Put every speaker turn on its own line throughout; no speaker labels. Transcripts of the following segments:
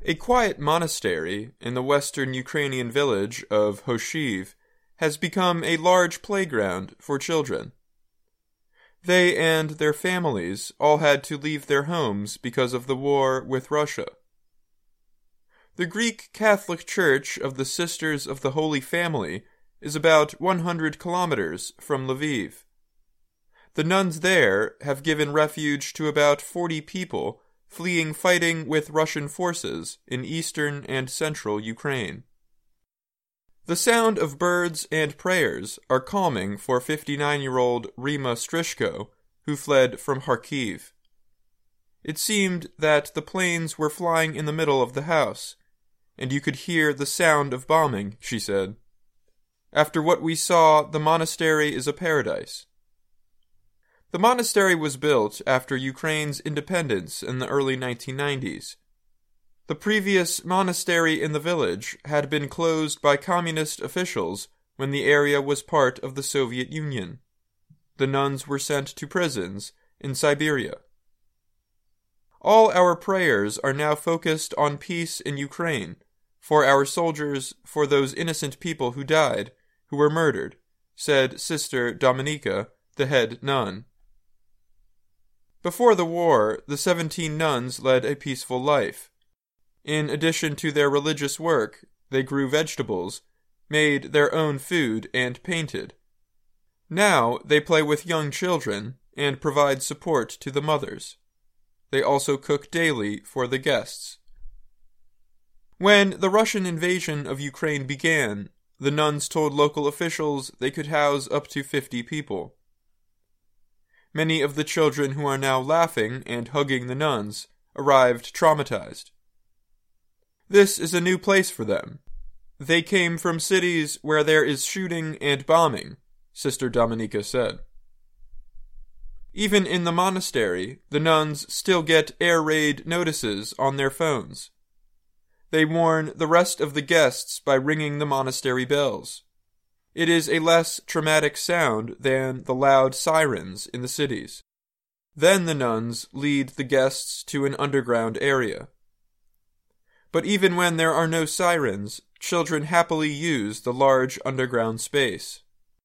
A quiet monastery in the western Ukrainian village of Hoshiv has become a large playground for children. They and their families all had to leave their homes because of the war with Russia. The Greek Catholic Church of the Sisters of the Holy Family is about 100 kilometers from Lviv. The nuns there have given refuge to about 40 people fleeing fighting with Russian forces in eastern and central Ukraine. The sound of birds and prayers are calming for 59-year-old Rima Strishko, who fled from Kharkiv. It seemed that the planes were flying in the middle of the house, and you could hear the sound of bombing, she said. After what we saw, the monastery is a paradise. The monastery was built after Ukraine's independence in the early 1990s. The previous monastery in the village had been closed by communist officials when the area was part of the Soviet Union. The nuns were sent to prisons in Siberia. All our prayers are now focused on peace in Ukraine, for our soldiers, for those innocent people who died, who were murdered, said Sister Dominika, the head nun. Before the war, the 17 nuns led a peaceful life. In addition to their religious work, they grew vegetables, made their own food, and painted. Now they play with young children and provide support to the mothers. They also cook daily for the guests. When the Russian invasion of Ukraine began, the nuns told local officials they could house up to 50 people. Many of the children who are now laughing and hugging the nuns arrived traumatized. This is a new place for them. They came from cities where there is shooting and bombing, Sister Dominika said. Even in the monastery, the nuns still get air raid notices on their phones. They warn the rest of the guests by ringing the monastery bells. It is a less traumatic sound than the loud sirens in the cities. Then the nuns lead the guests to an underground area. But even when there are no sirens, children happily use the large underground space.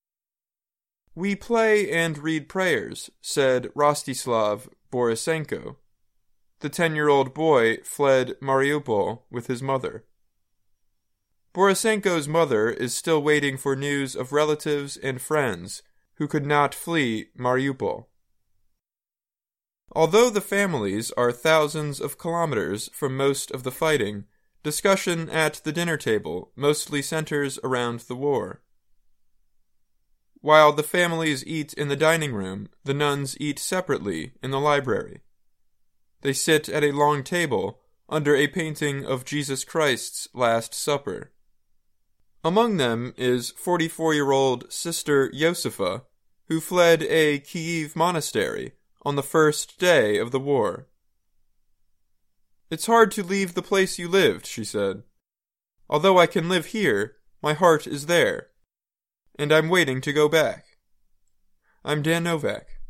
We play and read prayers, said Rostislav Borisenko. The 10-year-old boy fled Mariupol with his mother. Borisenko's mother is still waiting for news of relatives and friends who could not flee Mariupol. Although the families are thousands of kilometers from most of the fighting, discussion at the dinner table mostly centers around the war. While the families eat in the dining room, the nuns eat separately in the library. They sit at a long table under a painting of Jesus Christ's Last Supper. Among them is 44-year-old Sister Yosefa, who fled a Kyiv monastery on the first day of the war. It's hard to leave the place you lived, she said. Although I can live here, my heart is there, and I'm waiting to go back. I'm Dan Novak.